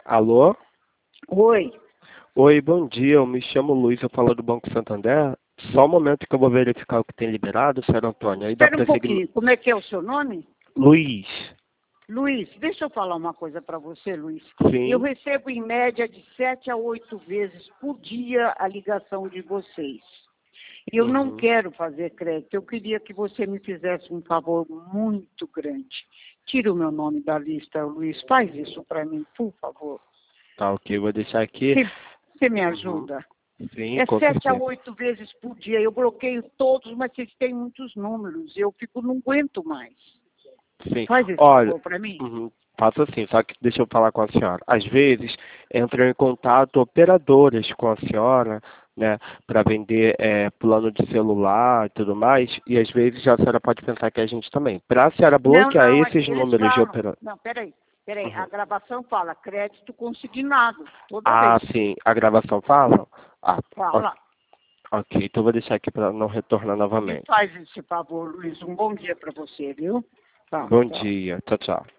Alô? Oi. Oi, bom dia. Eu me chamo Luiz, eu falo do Banco Santander. Só um momento que eu vou verificar o que tem liberado, senhor Antônio. Aí dá Espera um para seguir. pouquinho. Como é que é o seu nome? Luiz. Luiz, deixa eu falar uma coisa para você, Luiz. Sim. Eu recebo em média de 7 a 8 vezes por dia a ligação de vocês. Eu não quero fazer crédito. Eu queria que você me fizesse um favor muito grande. Tira o meu nome da lista, Luiz. Faz isso para mim, por favor. Tá, ok. Vou deixar aqui. Você me ajuda? Sim, É com 7 a certeza. 8 vezes por dia. Eu bloqueio todos, mas vocês têm muitos números. Eu não aguento mais. Sim. Faz esse Olha, favor para mim. faço assim, só que deixa eu falar com a senhora. Às vezes entram em contato operadoras com a senhora, né, para vender plano de celular e tudo mais, e às vezes a senhora pode pensar que é a gente também. Para a senhora bloquear Não, esses eles números de falam. operador. Não, peraí. A gravação fala crédito consignado, toda Ah, vez. sim, a gravação fala? Ah, Fala. ok, então vou deixar aqui para não retornar Me novamente. faz esse favor, Luiz. Um bom dia para você, viu? Tá, Bom tchau. dia, tchau, tchau.